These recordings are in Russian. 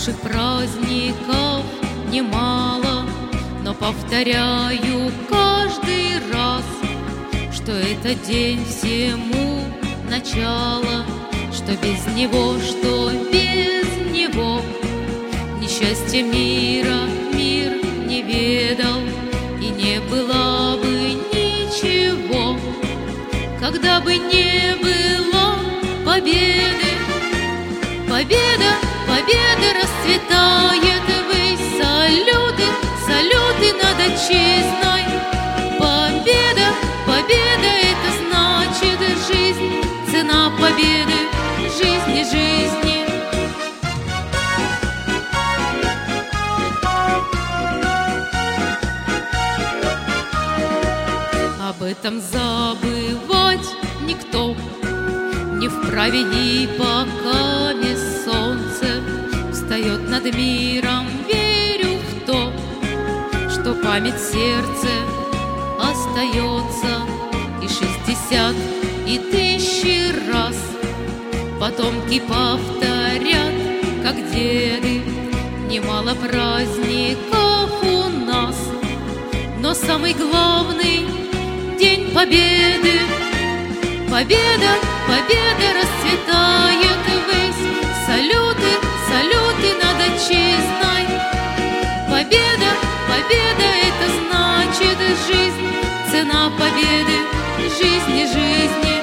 Наших праздников немало, но повторяю каждый раз, что это день всему начало, что без него, что без него несчастье мира мир не ведал, и не было бы ничего, когда бы не было победы. Победа, победа расцветает ввысь, салюты, салюты над отчизной. Победа, победа — это значит жизнь, цена победы, жизни, жизни. Об этом забывать никто не вправе, и пока солнце встает над миром, верю в то, что память в сердце остается, и 60, и 1000 раз потомки повторят, как деды. Немало праздников у нас, но самый главный — День Победы. Победа, победа расцветает ввысь, салюты, салюты над отчизной. Победа, победа — это значит жизнь, цена победы, жизни, жизни.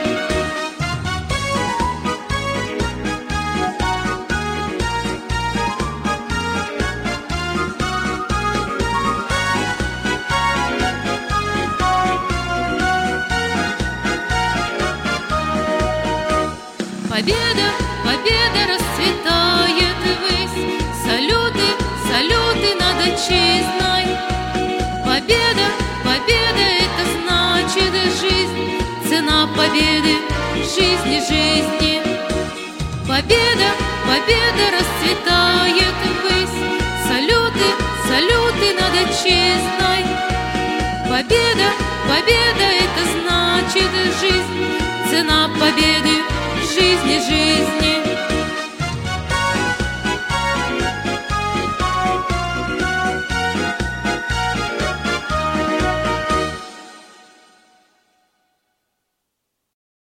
Победа, победа расцветает ввысь, салюты, салюты над отчизной. Победа, победа — это значит жизнь, цена победы, жизни, жизни. Победа, победа расцветает ввысь, салюты, салюты над отчизной. Победа, победа — это значит жизнь, цена победы, жизни, жизни.